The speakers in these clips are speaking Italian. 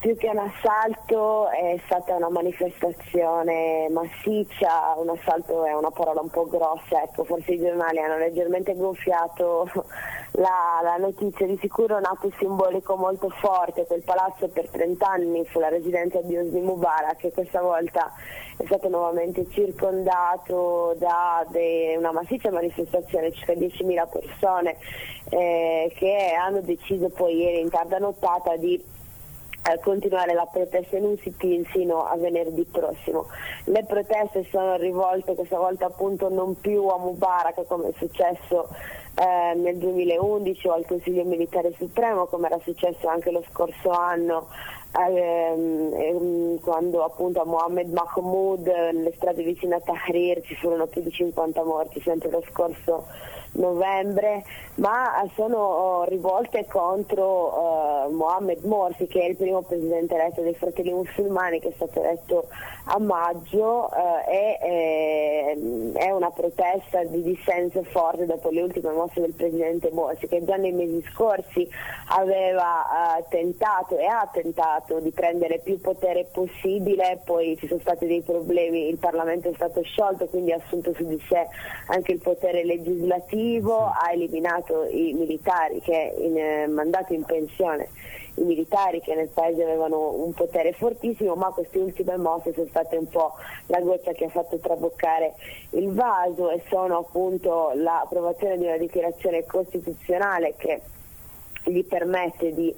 Più che un assalto è stata una manifestazione massiccia. Un assalto è una parola un po' grossa, ecco, forse i giornali hanno leggermente gonfiato la notizia. Di sicuro un atto simbolico molto forte. Quel palazzo per 30 anni fu la residenza di Hosni Mubarak, che questa volta è stato nuovamente circondato da una massiccia manifestazione, circa 10.000 persone che hanno deciso poi ieri in tarda nottata di continuare la protesta in un sit-in sino a venerdì prossimo. Le proteste sono rivolte questa volta appunto non più a Mubarak, come è successo nel 2011, o al Consiglio Militare Supremo, come era successo anche lo scorso anno, quando appunto a Mohammed Mahmoud nelle strade vicine a Tahrir ci furono più di 50 morti, sempre lo scorso novembre, ma sono rivolte contro Mohammed Morsi, che è il primo presidente eletto dei Fratelli Musulmani, che è stato eletto a maggio, è una protesta di dissenso forte dopo le ultime mosse del presidente Morsi, che già nei mesi scorsi aveva tentato e ha tentato di prendere più potere possibile. Poi ci sono stati dei problemi, il Parlamento è stato sciolto, quindi ha assunto su di sé anche il potere legislativo, ha eliminato i militari mandato in pensione, i militari che nel paese avevano un potere fortissimo, ma queste ultime mosse sono state un po' la goccia che ha fatto traboccare il vaso, e sono appunto l'approvazione di una dichiarazione costituzionale che gli permette di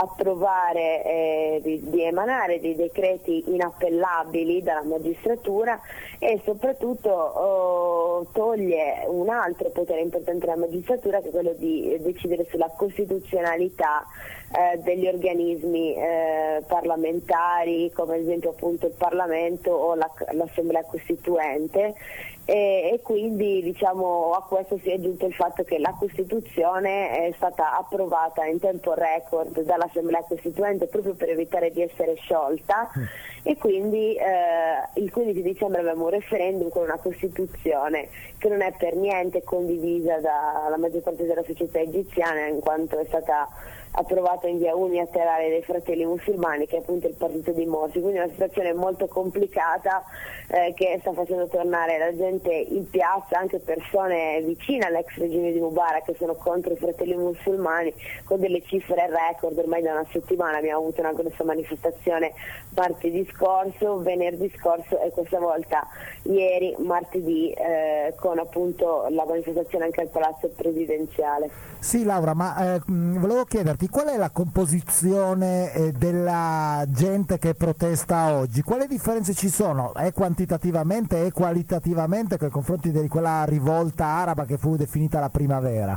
approvare, di emanare dei decreti inappellabili dalla magistratura, e soprattutto toglie un altro potere importante della magistratura, che è quello di decidere sulla costituzionalità degli organismi parlamentari, come ad esempio appunto il Parlamento o l'Assemblea Costituente. E quindi diciamo a questo si è aggiunto il fatto che la Costituzione è stata approvata in tempo record dall'Assemblea Costituente proprio per evitare di essere sciolta, e quindi il 15 dicembre avevamo un referendum con una Costituzione che non è per niente condivisa dalla maggior parte della società egiziana, in quanto è stata approvata in via unilaterale dai Fratelli Musulmani, che è appunto il partito di Morsi. Quindi è una situazione molto complicata che sta facendo tornare la gente in piazza, anche persone vicine all'ex regime di Mubarak che sono contro i Fratelli Musulmani, con delle cifre record. Ormai da una settimana abbiamo avuto una grossa manifestazione martedì scorso, venerdì scorso e questa volta ieri, martedì, con appunto la manifestazione anche al Palazzo Presidenziale. Sì, Laura, ma volevo chiederti qual è la composizione della gente che protesta oggi? Quali differenze ci sono? È quantitativamente e qualitativamente nei confronti di quella rivolta araba che fu definita la primavera?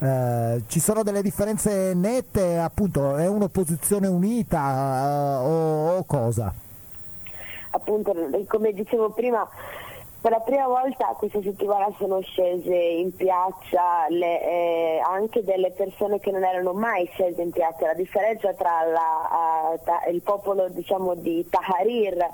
Ci sono delle differenze nette, appunto, è un'opposizione unita o cosa? Appunto, come dicevo prima, per la prima volta questa settimana sono scese in piazza anche delle persone che non erano mai scese in piazza. La differenza tra il popolo, diciamo, di Tahrir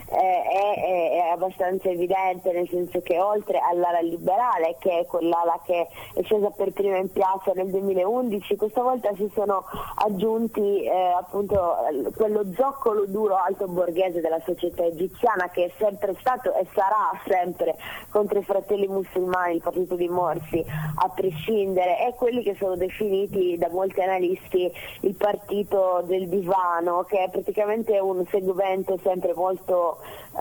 è abbastanza evidente, nel senso che oltre all'ala liberale, che è quell'ala che è scesa per prima in piazza nel 2011, questa volta si sono aggiunti appunto quello zoccolo duro alto borghese della società egiziana, che è sempre stato e sarà sempre contro i Fratelli Musulmani, il partito di Morsi, a prescindere, e quelli che sono definiti da molti analisti il partito del divano, che è praticamente un segmento sempre molto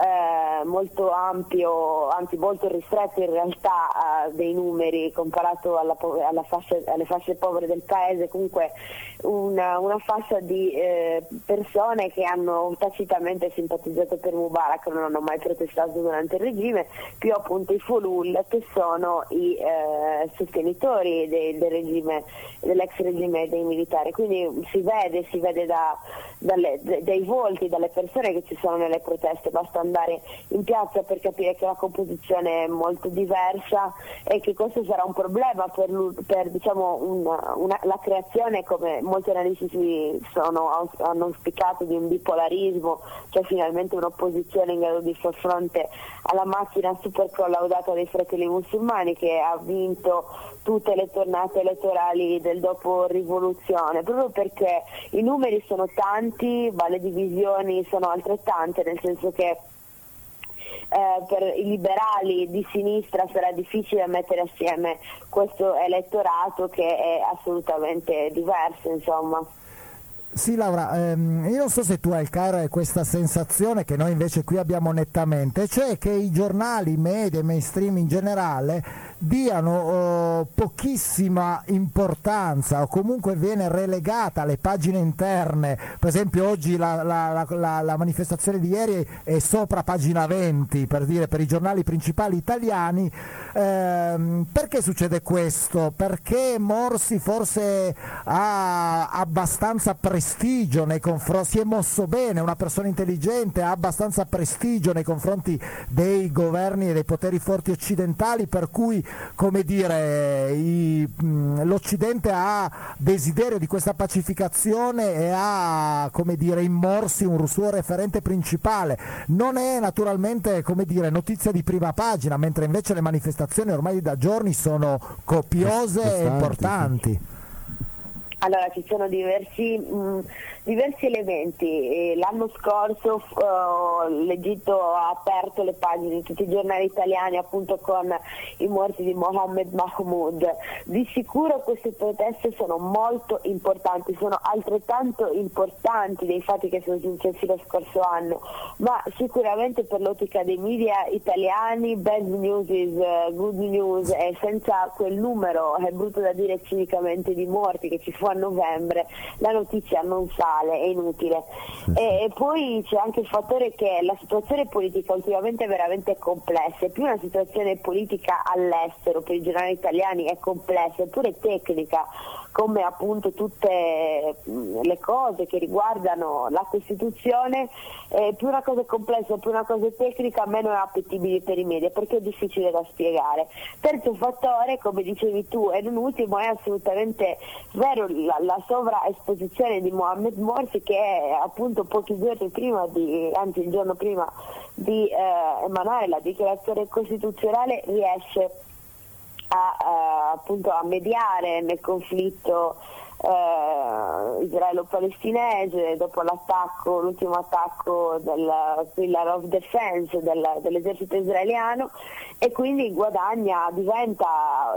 ampio, anzi molto ristretto in realtà dei numeri comparato alle fasce povere del paese. Comunque una fascia di persone che hanno tacitamente simpatizzato per Mubarak, non hanno mai protestato durante il regime, più appunto i Fulul, che sono i sostenitori del regime, dell'ex regime dei militari. Quindi si vede dai volti, dalle persone che ci sono nelle proteste. Basta andare in piazza per capire che la composizione è molto diversa e che questo sarà un problema per diciamo la creazione, come molti analisti hanno auspicato, di un bipolarismo, cioè finalmente un'opposizione in grado di far fronte alla macchina macchina super collaudata dei Fratelli Musulmani, che ha vinto tutte le tornate elettorali del dopo rivoluzione, proprio perché i numeri sono tanti, ma le divisioni sono altrettante, nel senso che per i liberali di sinistra sarà difficile mettere assieme questo elettorato che è assolutamente diverso, insomma. Sì, Laura, io non so se tu al Cairo hai questa sensazione che noi invece qui abbiamo nettamente, cioè che i giornali, i media, i mainstream in generale diano pochissima importanza o comunque viene relegata alle pagine interne. Per esempio oggi la manifestazione di ieri è sopra pagina 20, per dire, per i giornali principali italiani. Perché succede questo? Perché Morsi forse ha abbastanza prestigio nei confronti, si è mosso bene, una persona intelligente, ha abbastanza prestigio nei confronti dei governi e dei poteri forti occidentali, per cui, come dire, l'Occidente ha desiderio di questa pacificazione e ha, come dire, in Morsi un suo referente principale. Non è naturalmente, come dire, notizia di prima pagina, mentre invece le manifestazioni ormai da giorni sono copiose e importanti. Allora, ci sono diversi elementi. L'anno scorso l'Egitto ha aperto le pagine di tutti i giornali italiani appunto con i morti di Mohammed Mahmoud. Di sicuro queste proteste sono molto importanti, sono altrettanto importanti dei fatti che sono successi lo scorso anno, ma sicuramente per l'ottica dei media italiani bad news is good news, e senza quel numero, è brutto da dire cinicamente, di morti che ci fu a novembre, la notizia non sale, è inutile. E poi c'è anche il fattore che la situazione politica ultimamente è veramente complessa, e più una situazione politica all'estero per i giornali italiani è complessa, eppure tecnica, come appunto tutte le cose che riguardano la Costituzione, più una cosa è complessa, più una cosa è tecnica, meno è appetibile per i media, perché è difficile da spiegare. Terzo fattore, come dicevi tu, e non ultimo, è assolutamente vero la sovraesposizione di Mohamed Morsi, che appunto pochi giorni prima anzi il giorno prima di emanare la dichiarazione costituzionale riesce appunto a mediare nel conflitto israelo-palestinese dopo l'ultimo attacco del Pillar of Defense dell'esercito israeliano, e quindi diventa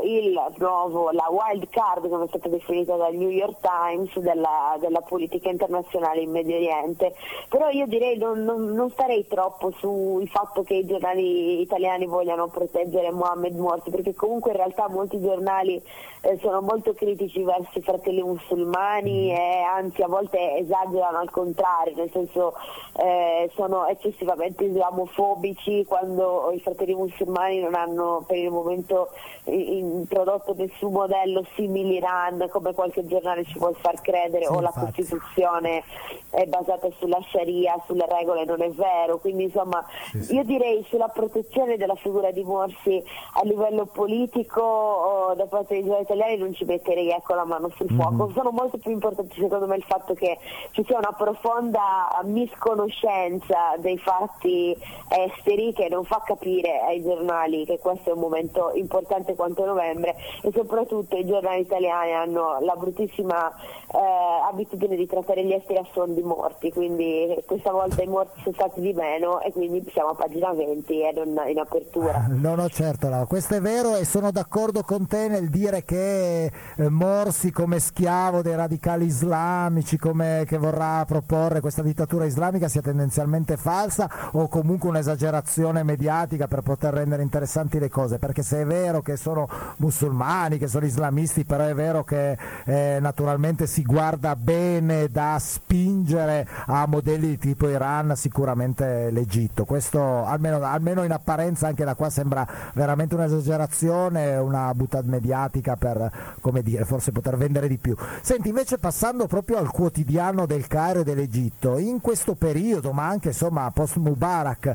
la wild card, come è stata definita dal New York Times, della politica internazionale in Medio Oriente. Però io direi non starei troppo sul fatto che i giornali italiani vogliano proteggere Mohamed Morsi, perché comunque in realtà molti giornali sono molto critici verso i Fratelli Musulmani, e anzi a volte esagerano al contrario, nel senso sono eccessivamente islamofobici, quando i Fratelli Musulmani non hanno per il momento introdotto nessun modello simile Iran, come qualche giornale ci vuol far credere, sì, o la Costituzione è basata sulla Sharia, sulle regole. Non è vero. Quindi insomma sì. Io direi sulla protezione della figura di Morsi a livello politico da parte dei giornali italiani non ci metterei, ecco, la mano sul fuoco. Sono molto più importanti secondo me il fatto che ci sia una profonda misconoscenza dei fatti esteri, che non fa capire ai giornali che questo è un momento importante quanto novembre, e soprattutto i giornali italiani hanno la bruttissima abitudine di trattare gli esteri a suon di morti, quindi questa volta i morti sono stati di meno e quindi siamo a pagina 20 e non in apertura. No, certo, no, questo è vero, e sono d'accordo con te nel dire che Morsi come schiavo dei radicali islamici, come che vorrà proporre questa dittatura islamica, sia tendenzialmente falsa o comunque un'esagerazione mediatica per poter rendere interessanti le cose, perché se è vero che sono musulmani, che sono islamisti, però è vero che naturalmente si guarda bene da spingere a modelli di tipo Iran, sicuramente l'Egitto. Questo almeno in apparenza anche da qua sembra veramente un'esagerazione, una buttata mediatica per, come dire, forse poter vendere di più. Senti, invece passando proprio al quotidiano del Cairo e dell'Egitto, in questo periodo, ma anche insomma post Mubarak,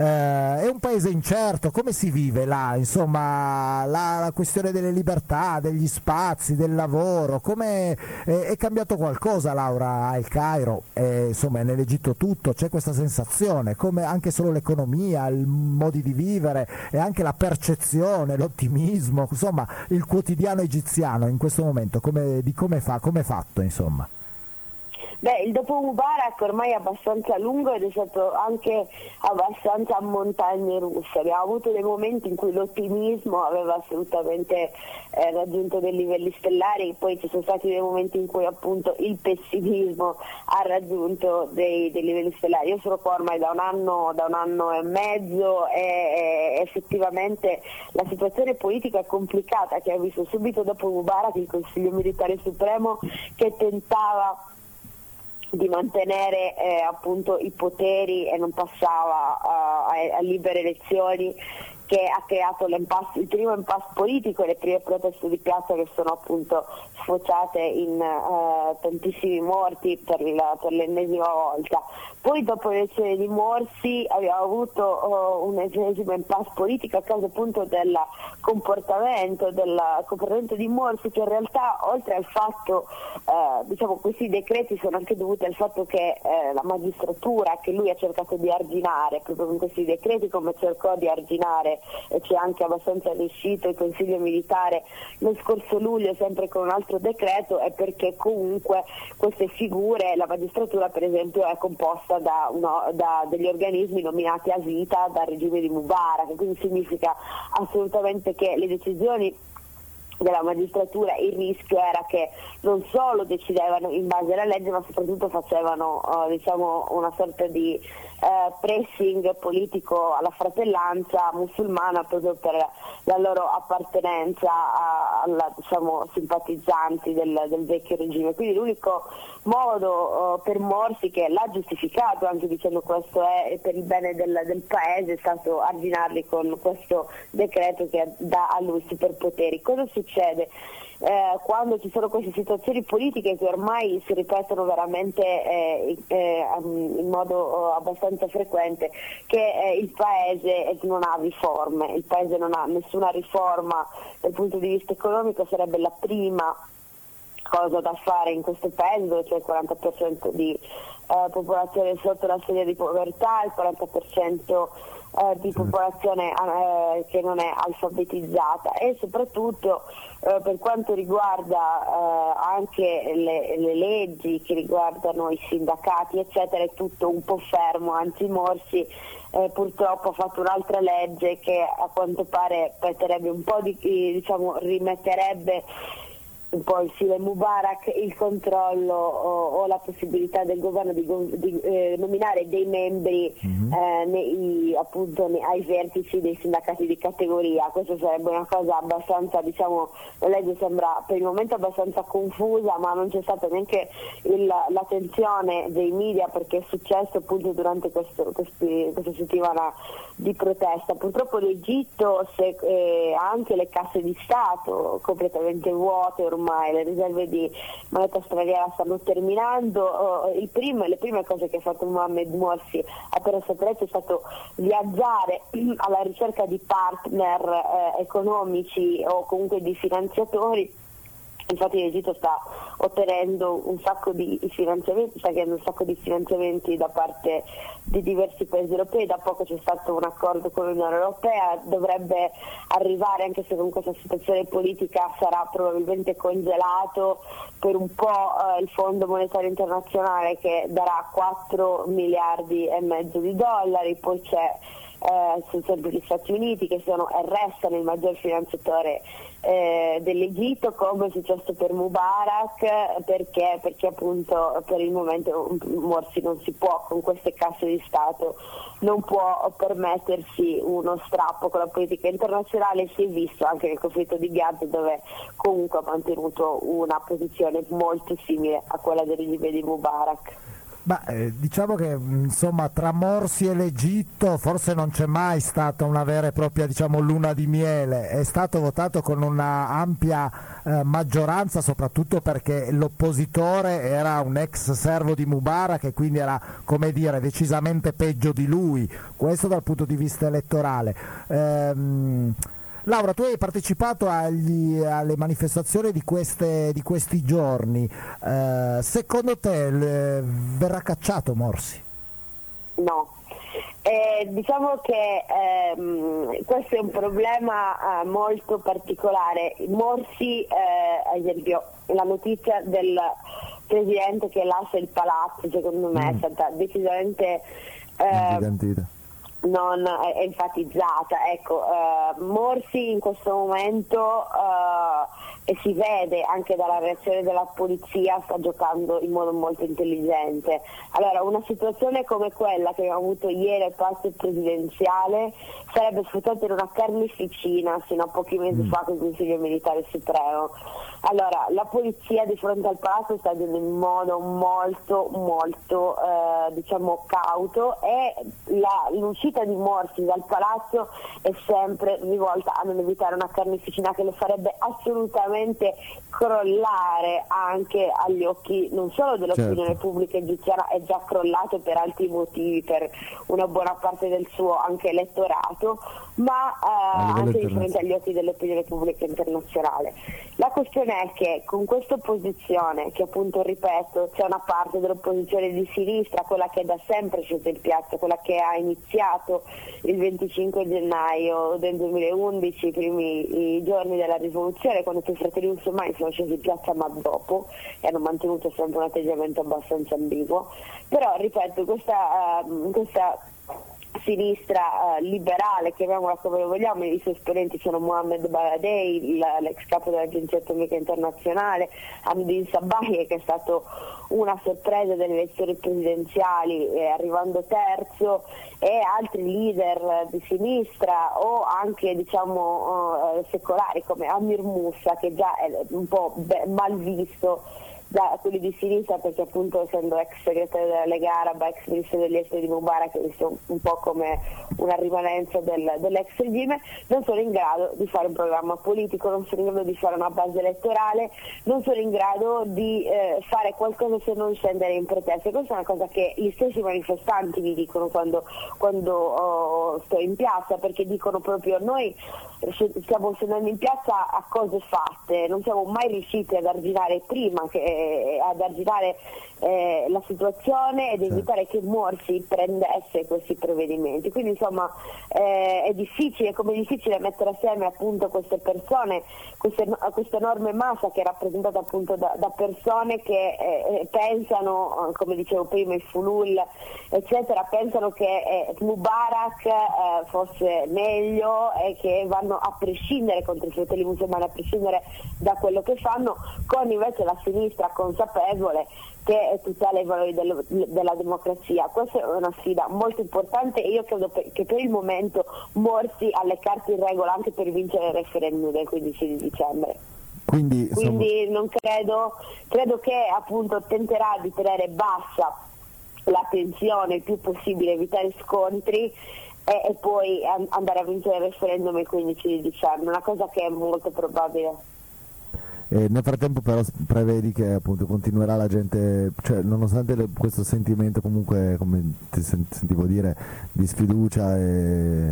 è un paese incerto, come si vive là? Insomma, la questione delle libertà, degli spazi, del lavoro, come è cambiato qualcosa, Laura, al Cairo? Insomma, nell'Egitto tutto, c'è questa sensazione, come anche solo l'economia, i modi di vivere e anche la percezione, l'ottimismo, insomma, il quotidiano egiziano in questo momento, come è fatto, insomma. Beh, il dopo Mubarak ormai è abbastanza lungo ed è stato anche abbastanza a montagne russe. Abbiamo avuto dei momenti in cui l'ottimismo aveva assolutamente raggiunto dei livelli stellari, poi ci sono stati dei momenti in cui appunto il pessimismo ha raggiunto dei livelli stellari. Io sono qua ormai da un anno e mezzo e effettivamente la situazione politica è complicata, che ha visto subito dopo Mubarak il Consiglio Militare Supremo che tentava di mantenere appunto i poteri e non passava a libere elezioni, che ha creato il primo impasse politico e le prime proteste di piazza che sono appunto sfociate in tantissimi morti per l'ennesima volta. Poi dopo l'elezione di Morsi abbiamo avuto un'ennesima impasse politica a causa appunto del comportamento di Morsi, che in realtà oltre al fatto questi decreti sono anche dovuti al fatto che la magistratura, che lui ha cercato di arginare proprio con questi decreti, come cercò di arginare e ci è anche abbastanza riuscito il Consiglio Militare lo scorso luglio sempre con un altro decreto, è perché comunque queste figure, la magistratura per esempio è composta da degli organismi nominati a vita dal regime di Mubarak, quindi significa assolutamente che le decisioni della magistratura, il rischio era che non solo decidevano in base alla legge, ma soprattutto facevano una sorta di pressing politico alla fratellanza musulmana proprio per la loro appartenenza alla simpatizzanti del vecchio regime. Quindi l'unico modo per Morsi, che l'ha giustificato anche dicendo questo è per il bene del paese, è stato arginarli con questo decreto che dà a lui superpoteri. Cosa succede? Quando ci sono queste situazioni politiche che ormai si ripetono veramente in modo abbastanza frequente, che il paese non ha riforme, il paese non ha nessuna riforma dal punto di vista economico, sarebbe la prima cosa da fare in questo paese dove c'è il 40% di popolazione sotto la soglia di povertà, il 40% di popolazione che non è alfabetizzata, e soprattutto per quanto riguarda anche le leggi che riguardano i sindacati eccetera, è tutto un po' fermo, anzi Morsi purtroppo ha fatto un'altra legge che a quanto pare metterebbe un po' rimetterebbe un po' il stile Mubarak, il controllo o la possibilità del governo di nominare dei membri ai vertici dei sindacati di categoria. Questa sarebbe una cosa abbastanza, la legge sembra per il momento abbastanza confusa, ma non c'è stata neanche l'attenzione dei media, perché è successo appunto durante questa settimana di protesta. Purtroppo l'Egitto ha anche le casse di Stato completamente vuote ormai, le riserve di moneta straniera stanno terminando. Le prime cose che ha fatto Mohamed Morsi appena saprete è stato viaggiare alla ricerca di partner economici o comunque di finanziatori. Infatti l'Egitto sta ottenendo un sacco di finanziamenti, sta chiedendo un sacco di finanziamenti da parte di diversi paesi europei. Da poco c'è stato un accordo con l'Unione Europea, dovrebbe arrivare, anche se con questa situazione politica sarà probabilmente congelato per un po', il Fondo Monetario Internazionale, che darà 4 miliardi e mezzo di dollari. Poi sono sempre gli Stati Uniti che restano il maggior finanziatore dell'Egitto, come è successo per Mubarak, perché appunto per il momento Morsi non si può, con queste casse di Stato non può permettersi uno strappo con la politica internazionale. Si è visto anche nel conflitto di Gaza, dove comunque ha mantenuto una posizione molto simile a quella del regime di Mubarak. Ma diciamo che insomma tra Morsi e l'Egitto forse non c'è mai stata una vera e propria luna di miele, è stato votato con una ampia maggioranza, soprattutto perché l'oppositore era un ex servo di Mubarak e quindi era, come dire, decisamente peggio di lui, questo dal punto di vista elettorale. Laura, tu hai partecipato alle manifestazioni di questi giorni, secondo te verrà cacciato Morsi? No, diciamo che questo è un problema molto particolare. Morsi, ad esempio, la notizia del presidente che lascia il palazzo, secondo me è stata decisamente non è enfatizzata. Ecco, Morsi in questo momento, e si vede anche dalla reazione della polizia, sta giocando in modo molto intelligente. Allora, una situazione come quella che abbiamo avuto ieri al palazzo presidenziale sarebbe sfruttata in una carneficina fino a pochi mesi fa con il Consiglio Militare Supremo. Allora, la polizia di fronte al palazzo sta agendo in modo molto diciamo cauto, e l'uscita di Morsi dal palazzo è sempre rivolta a non evitare una carneficina che lo farebbe assolutamente crollare anche agli occhi non solo dell'opinione pubblica egiziana, è già crollato per altri motivi, per una buona parte del suo anche elettorato, ma anche di fronte agli occhi dell'opinione pubblica internazionale. La questione è che con questa opposizione, che appunto ripeto c'è una parte dell'opposizione di sinistra, quella che da sempre è scesa in piazza, quella che ha iniziato il 25 gennaio del 2011, i primi giorni della rivoluzione, quando i fratelli musulmani sono scesi in piazza, ma dopo, e hanno mantenuto sempre un atteggiamento abbastanza ambiguo. Però ripeto, questa sinistra liberale, chiamiamola come vogliamo, i suoi esponenti sono Mohammed Baradei, l'ex capo dell'Agenzia Atomica Internazionale, Hamdin Sabbahi, che è stato una sorpresa delle elezioni presidenziali, arrivando terzo, e altri leader di sinistra o anche diciamo secolari come Amir Moussa, che già è un po' mal visto da quelli di sinistra, perché appunto essendo ex segretario della Lega Araba, ex ministro degli esteri di Mubarak, che visto un po' come una rimanenza dell'ex regime, non sono in grado di fare un programma politico, non sono in grado di fare una base elettorale, non sono in grado di fare qualcosa se non scendere in protesta. Questa è una cosa che gli stessi manifestanti mi dicono quando sto in piazza, perché dicono proprio: noi stiamo scendendo in piazza a cose fatte, non siamo mai riusciti ad arginare prima ad arginare la situazione ed evitare che Morsi prendesse questi provvedimenti. Quindi insomma è difficile, come è difficile mettere assieme appunto queste persone, questa enorme massa che è rappresentata appunto da persone che pensano, come dicevo prima, il Fulul eccetera, pensano che Mubarak fosse meglio e che vanno a prescindere contro i fratelli musulmani, a prescindere da quello che fanno, con invece la sinistra consapevole che tutela i valori della democrazia. Questa è una sfida molto importante e io credo che per il momento Morsi ha le carte in regola anche per vincere il referendum del 15 di dicembre. Quindi non credo che appunto tenterà di tenere bassa la tensione il più possibile, evitare scontri e poi andare a vincere il referendum il 15 di dicembre, una cosa che è molto probabile. Nel frattempo però prevedi che appunto continuerà la gente, cioè nonostante questo sentimento comunque, come ti sentivo dire, di sfiducia e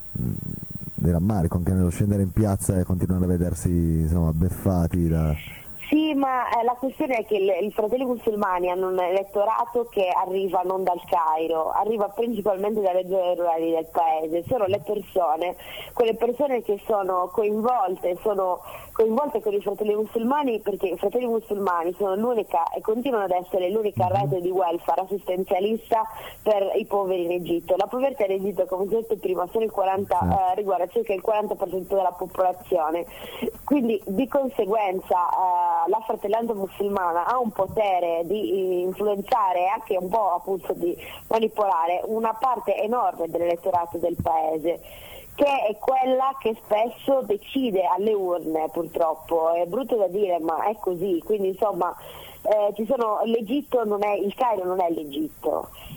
di rammarico anche nello scendere in piazza e continuare a vedersi insomma beffati da... Sì, ma la questione è che i fratelli musulmani hanno un elettorato che arriva non dal Cairo, arriva principalmente dalle zone rurali del paese, sono le persone, quelle persone che sono coinvolte con i fratelli musulmani, perché i fratelli musulmani sono l'unica e continuano ad essere l'unica rete di welfare assistenzialista per i poveri in Egitto. La povertà in Egitto, come ho detto prima, riguarda circa il 40% della popolazione, quindi di conseguenza la fratellanza musulmana ha un potere di influenzare e anche un po' appunto di manipolare una parte enorme dell'elettorato del paese, che è quella che spesso decide alle urne. Purtroppo è brutto da dire, ma è così. Quindi insomma l'Egitto non è, il Cairo non è l'Egitto,